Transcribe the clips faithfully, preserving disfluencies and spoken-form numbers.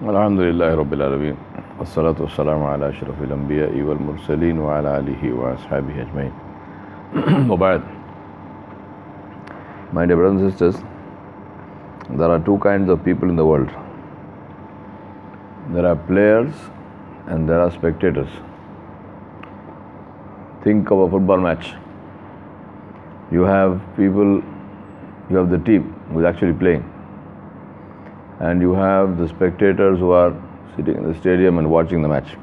Alhamdulillah Rabbil Alameen. Wassalatu wassalamu ala ashrafil anbiya'i wal mursaleen wa ala alihi wa ashabihi ajmain. Mubad. My dear brothers and sisters, there are two kinds of people in the world. There are players and there are spectators. Think of a football match. You have people, you have the team who is actually playing, and you have the spectators who are sitting in the stadium and watching the match.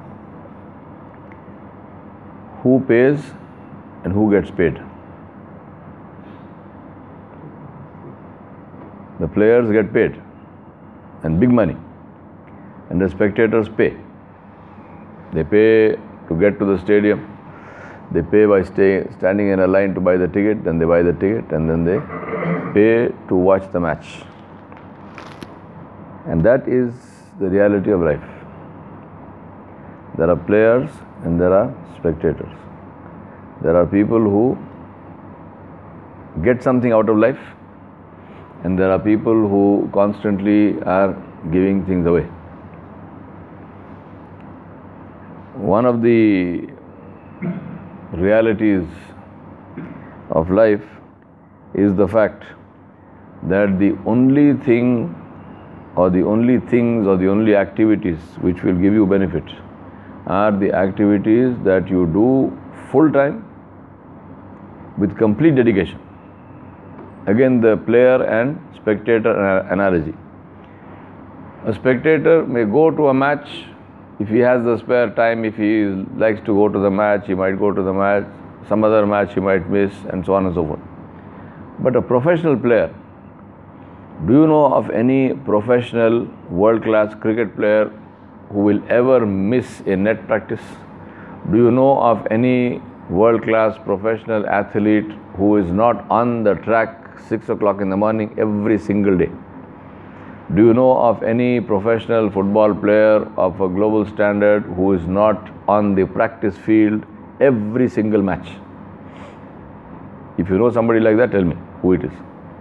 Who pays and who gets paid? The players get paid and big money, and the spectators pay. They pay to get to the stadium. They pay by stay, standing in a line to buy the ticket, then they buy the ticket, and then they pay to watch the match. And that is the reality of life. There are players and there are spectators. There are people who get something out of life, and there are people who constantly are giving things away. One of the realities of life is the fact that the only thing or the only things or the only activities which will give you benefit are the activities that you do full time with complete dedication. Again, the player and spectator analogy. A spectator may go to a match if he has the spare time. If he likes to go to the match, he might go to the match. Some other match he might miss, and so on and so forth. But a professional player, do you know of any professional world-class cricket player who will ever miss a net practice? Do you know of any world-class professional athlete who is not on the track six o'clock in the morning every single day? Do you know of any professional football player of a global standard who is not on the practice field every single match? If you know somebody like that, tell me who it is.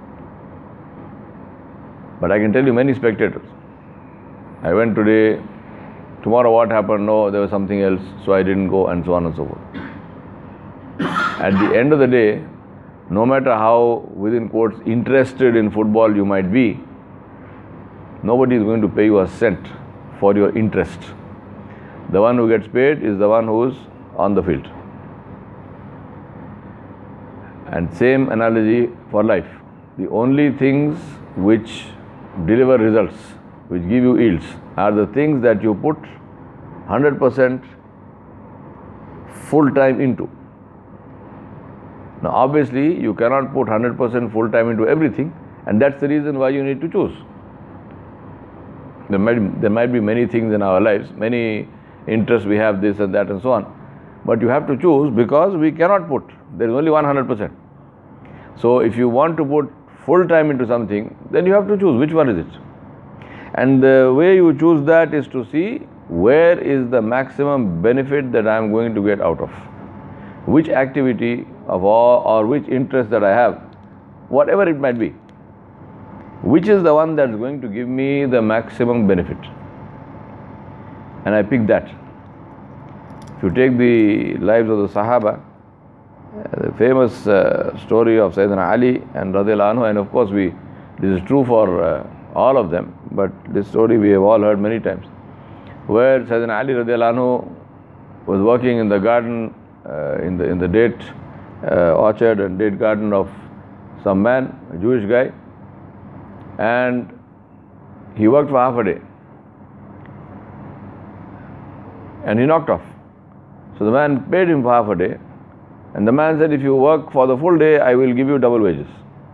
But I can tell you many spectators. I went today, tomorrow what happened? No, there was something else, so I didn't go, and so on and so forth. At the end of the day, no matter how, within quotes, interested in football you might be, nobody is going to pay you a cent for your interest. The one who gets paid is the one who is on the field. And same analogy for life. The only things which deliver results, which give you yields, are the things that you put one hundred percent full time into. Now obviously you cannot put one hundred percent full time into everything, and that's the reason why you need to choose. There might, there might be many things in our lives, many interests we have, this and that and so on. But you have to choose, because we cannot put, there is only one hundred percent. So if you want to put full time into something, then you have to choose which one is it. And the way you choose that is to see where is the maximum benefit that I am going to get out of. Which activity of all, or which interest that I have, whatever it might be, which is the one that's going to give me the maximum benefit. And I pick that. If you take the lives of the Sahaba, the famous uh, story of Sayyidina Ali and Radiallahu anhu, and of course we, this is true for uh, all of them, but this story we have all heard many times, where Sayyidina Ali Radiallahu anhu was working in the garden, uh, in the in the date uh, orchard and date garden of some man, a Jewish guy, and he worked for half a day and he knocked off. So the man paid him for half a day, and the man said, if you work for the full day, I will give you double wages.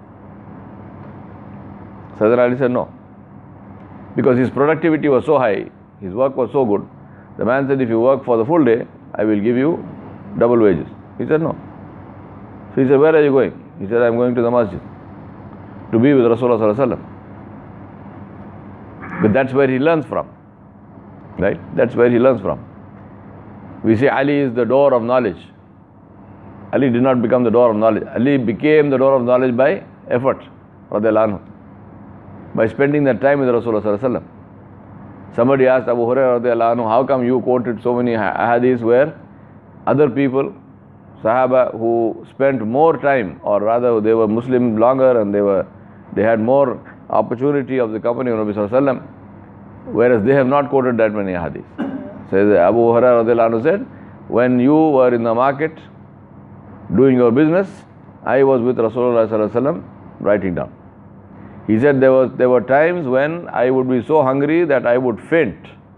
Sayyidina Ali said no, because his productivity was so high, his work was so good. The man said, if you work for the full day, I will give you double wages. He said no. So he said, where are you going? He said, I am going to the masjid to be with Rasulullah sallallahu alaihi wasallam. But that's where he learns from, right? That's where he learns from. We say Ali is the door of knowledge. Ali did not become the door of knowledge. Ali became the door of knowledge by effort, radiallahu anhu, by spending that time with Rasulullah sallallahu alaihi wasallam. Somebody asked Abu Hurairah radiallahu anhu, how come you quoted so many hadiths where other people, Sahaba, who spent more time, or rather they were Muslim longer and they were they had more opportunity of the company of Nabi Sallallahu Alaihi Wasallam, whereas they have not quoted that many hadiths. So Abu Hurairah radiallahu anhu said, when you were in the market doing your business, I was with Rasulullah Sallallahu Alaihi Wasallam writing down. He said there was there were times when I would be so hungry that I would faint.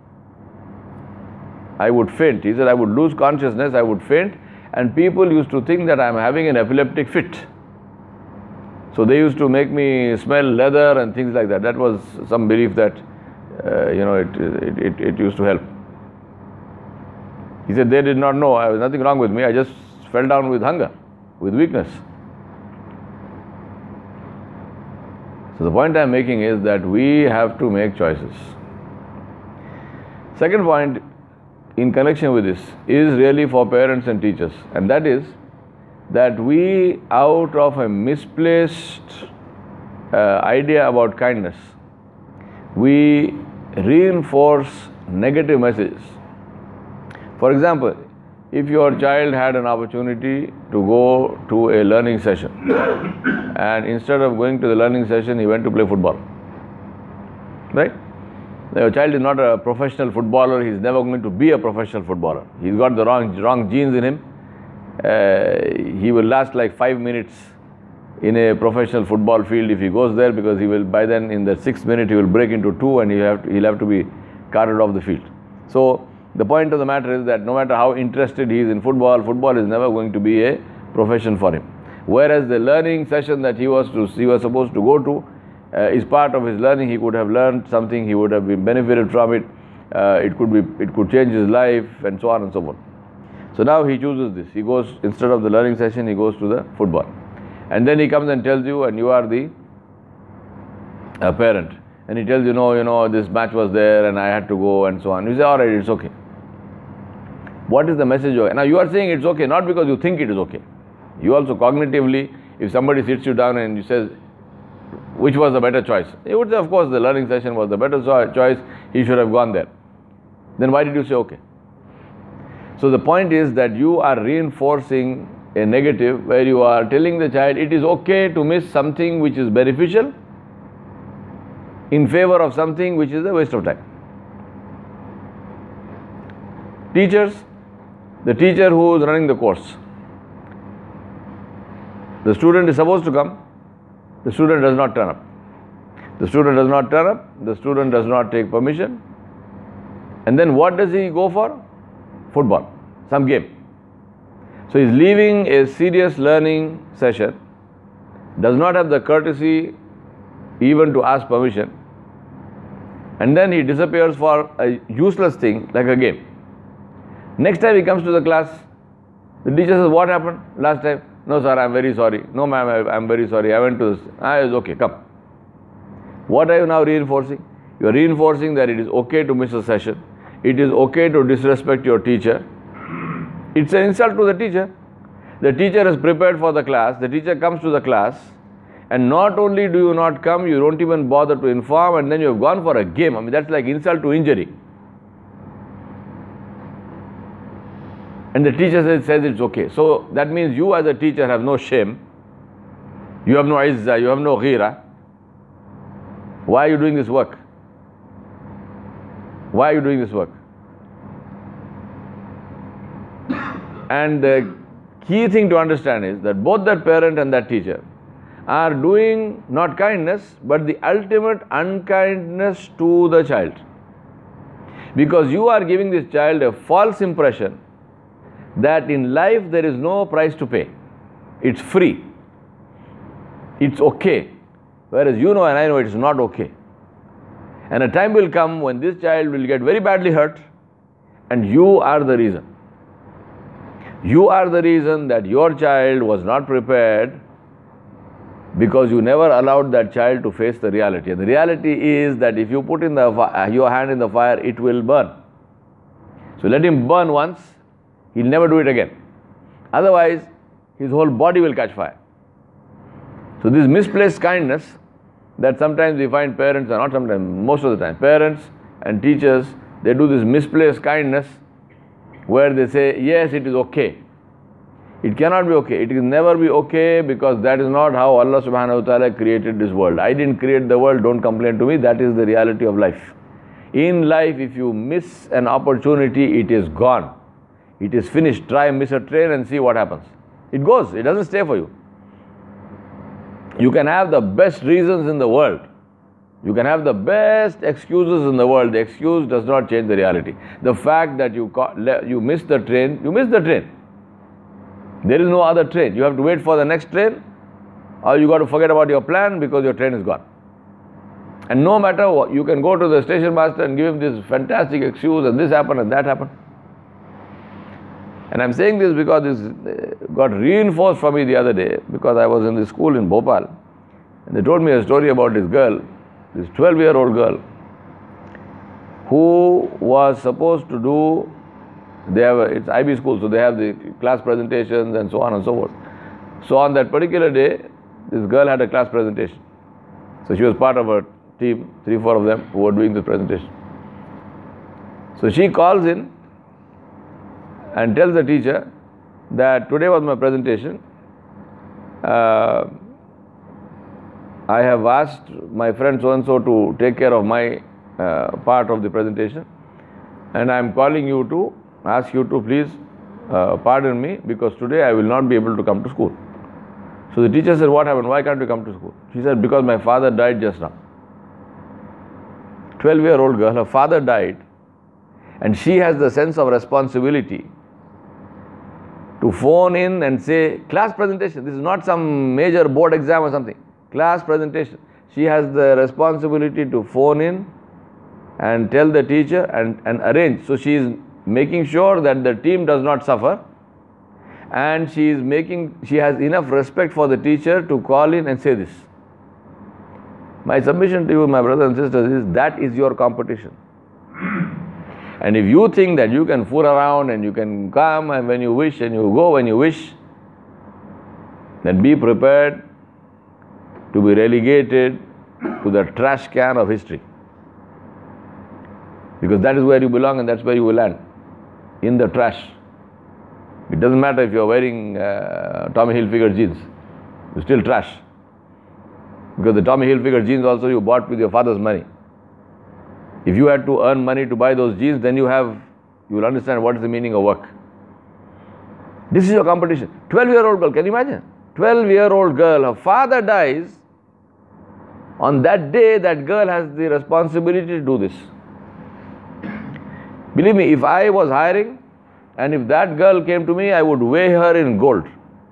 I would faint. He said I would lose consciousness, I would faint, and people used to think that I am having an epileptic fit. So they used to make me smell leather and things like that. That was some belief that uh, you know it, it, it, it used to help. He said they did not know. There was nothing wrong with me. I just fell down with hunger, with weakness. So the point I am making is that we have to make choices. Second point in connection with this is really for parents and teachers, and that is that we, out of a misplaced uh, idea about kindness, we reinforce negative messages. For example, if your child had an opportunity to go to a learning session and instead of going to the learning session he went to play football, right? Your child is not a professional footballer, he is never going to be a professional footballer. He's got the wrong, wrong genes in him. Uh, he will last like five minutes in a professional football field if he goes there, because he will, by then in the sixth minute he will break into two and he'll have to, he'll have to be carted off the field. So the point of the matter is that no matter how interested he is in football, football is never going to be a profession for him. Whereas the learning session that he was to, he was supposed to go to uh, is part of his learning. He could have learned something, he would have been benefited from it. Uh, it could be, it could change his life, and so on and so forth. So now he chooses this. He goes, instead of the learning session, he goes to the football, and then he comes and tells you, and you are the uh, parent, and he tells you, no, you know, this match was there and I had to go and so on. You say, all right, it's okay. What is the message? Now you are saying it's okay, not because you think it is okay. You also cognitively, if somebody sits you down and you says, which was the better choice? You would say, of course, the learning session was the better choice, he should have gone there. Then why did you say okay? So the point is that you are reinforcing a negative where you are telling the child it is okay to miss something which is beneficial in favor of something which is a waste of time. Teachers, the teacher who is running the course, the student is supposed to come, the student does not turn up. The student does not turn up, the student does not take permission, and then what does he go for? Football, some game. So he is leaving a serious learning session, does not have the courtesy even to ask permission, and then he disappears for a useless thing like a game. Next time he comes to the class, the teacher says, what happened last time? No sir, I am very sorry. No ma'am, I am very sorry. I went to this. Ah, it's okay, come. What are you now reinforcing? You are reinforcing that it is okay to miss a session. It is okay to disrespect your teacher. It's an insult to the teacher. The teacher is prepared for the class. The teacher comes to the class, and not only do you not come, you don't even bother to inform, and then you have gone for a game. I mean, that's like insult to injury. And the teacher says, says it's okay. So that means you as a teacher have no shame. You have no izzah, you have no ghira. Why are you doing this work? Why are you doing this work? And the key thing to understand is that both that parent and that teacher are doing not kindness, but the ultimate unkindness to the child. Because you are giving this child a false impression that in life there is no price to pay. It's free. It's okay. Whereas you know and I know it is not okay. And a time will come when this child will get very badly hurt, and you are the reason. You are the reason that your child was not prepared, because you never allowed that child to face the reality. And the reality is that if you put in the your hand in the fire, it will burn. So let him burn once, he'll never do it again. Otherwise, his whole body will catch fire. So this misplaced kindness that sometimes we find parents, or not sometimes, most of the time, parents and teachers, they do this misplaced kindness where they say, yes, it is okay. It cannot be okay. It can never be okay, because that is not how Allah subhanahu wa ta'ala created this world. I didn't create the world, don't complain to me. That is the reality of life. In life, if you miss an opportunity, it is gone. It is finished. Try and miss a train and see what happens. It goes. It doesn't stay for you. You can have the best reasons in the world. You can have the best excuses in the world. The excuse does not change the reality. The fact that you you missed the train, you missed the train. There is no other train. You have to wait for the next train, or you got to forget about your plan because your train is gone. And no matter what, you can go to the station master and give him this fantastic excuse, and this happened and that happened. And I'm saying this because this got reinforced for me the other day, because I was in the school in Bhopal, and they told me a story about this girl, this twelve-year-old girl, who was supposed to do, they have a, it's I B school, so they have the class presentations and so on and so forth. So on that particular day, this girl had a class presentation. So she was part of a team, three, four of them who were doing the presentation. So she calls in and tells the teacher that today was my presentation. Uh, I have asked my friend so-and-so to take care of my uh, part of the presentation, and I am calling you to ask you to please uh, pardon me, because today I will not be able to come to school. So the teacher said, what happened? Why can't you come to school? She said, because my father died just now. twelve-year-old girl, her father died, and she has the sense of responsibility to phone in and say, class presentation, this is not some major board exam or something, class presentation. She has the responsibility to phone in and tell the teacher and, and arrange. So she is making sure that the team does not suffer, and she is making, she has enough respect for the teacher to call in and say this. My submission to you, my brothers and sisters, is that is your competition. And if you think that you can fool around and you can come and when you wish and you go when you wish, then be prepared to be relegated to the trash can of history. Because that is where you belong and that's where you will land, in the trash. It doesn't matter if you are wearing uh, Tommy Hilfiger jeans, you're still trash. Because the Tommy Hilfiger jeans also you bought with your father's money. If you had to earn money to buy those jeans, then you have, you will understand what is the meaning of work. This is your competition. twelve-year-old girl, can you imagine? twelve-year-old girl, her father dies. On that day, that girl has the responsibility to do this. Believe me, if I was hiring, and if that girl came to me, I would weigh her in gold.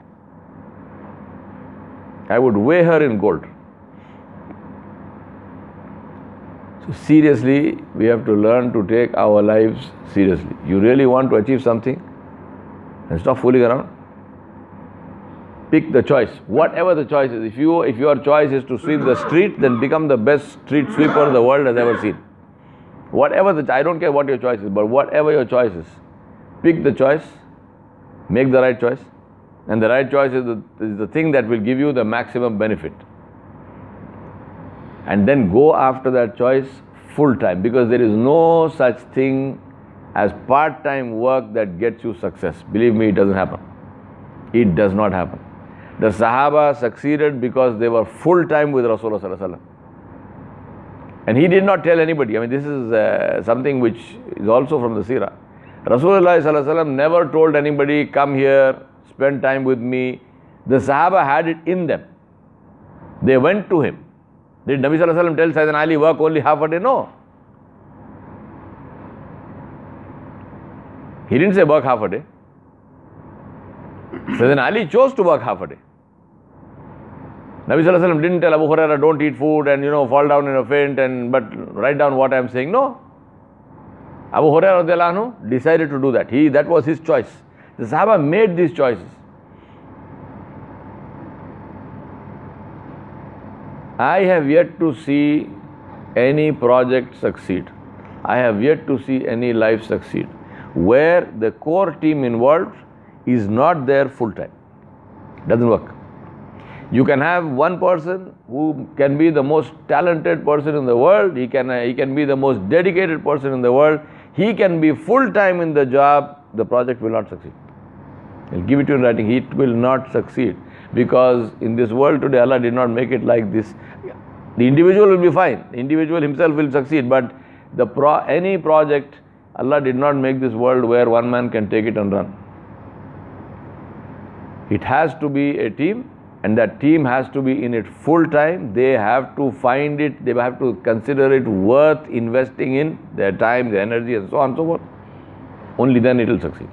I would weigh her in gold. So seriously, we have to learn to take our lives seriously. You really want to achieve something, and stop fooling around. Pick the choice, whatever the choice is. If you, if your choice is to sweep the street, then become the best street sweeper the world has ever seen. Whatever the, I don't care what your choice is, but whatever your choice is, pick the choice, make the right choice, and the right choice is the, is the thing that will give you the maximum benefit. And then go after that choice full time, because there is no such thing as part-time work that gets you success. Believe me, it doesn't happen. It does not happen. The Sahaba succeeded because they were full-time with Rasulullah sallallahu alaihi wasallam. And he did not tell anybody. I mean, this is uh, something which is also from the seerah. Rasulullah sallallahu alaihi wasallam never told anybody, come here, spend time with me. The Sahaba had it in them. They went to him. Did Nabi sallallahu alaihi wasallam tell Sayyidina Ali, work only half a day? No. He didn't say work half a day. Sayyidina Ali chose to work half a day. Nabi sallallahu alaihi wasallam didn't tell Abu Hurairah, don't eat food and, you know, fall down in a faint and, but write down what I am saying. No. Abu Hurairah radiallahu anhu decided to do that. He, that was his choice. The Sahaba made these choices. I have yet to see any project succeed. I have yet to see any life succeed where the core team involved is not there full time. Doesn't work. You can have one person who can be the most talented person in the world, he can, uh, he can be the most dedicated person in the world, he can be full time in the job, the project will not succeed. He'll give it to you in writing, it will not succeed. Because in this world today, Allah did not make it like this. The individual will be fine, the individual himself will succeed, but the pro, any project, Allah did not make this world where one man can take it and run. It has to be a team, and that team has to be in it full time. They have to find it, they have to consider it worth investing in their time, their energy, and so on and so forth. Only then it will succeed.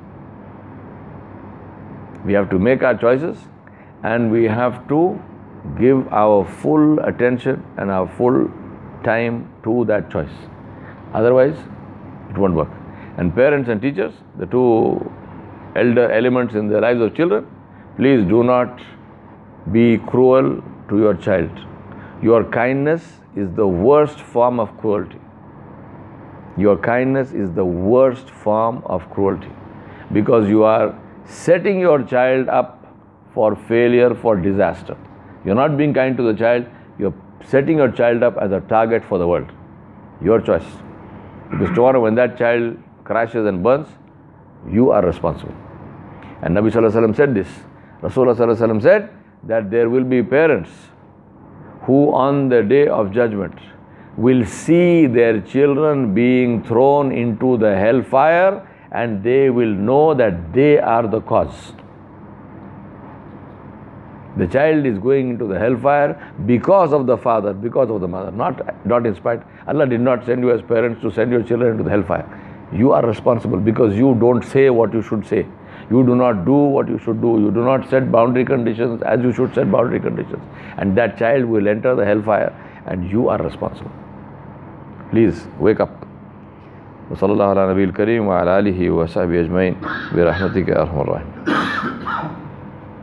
We have to make our choices, and we have to give our full attention and our full time to that choice. Otherwise, it won't work. And parents and teachers, the two elder elements in the lives of children, please do not be cruel to your child. Your kindness is the worst form of cruelty. Your kindness is the worst form of cruelty, because you are setting your child up for failure, for disaster. You're not being kind to the child, you're setting your child up as a target for the world. Your choice. Because tomorrow when that child crashes and burns, you are responsible. And Nabi Sallallahu Alaihi Wasallam said this. Rasulullah Sallallahu Alaihi Wasallam said that there will be parents who on the day of judgment will see their children being thrown into the hellfire, and they will know that they are the cause. The child is going into the hellfire because of the father, because of the mother, not, not in spite. Allah did not send you as parents to send your children into the hellfire. You are responsible because you don't say what you should say. You do not do what you should do. You do not set boundary conditions as you should set boundary conditions. And that child will enter the hellfire, and you are responsible. Please wake up. وصلى الله على نبي الكريم وعلى آله وصحبه أجمعين برحمتك يا أرحم الراحمين.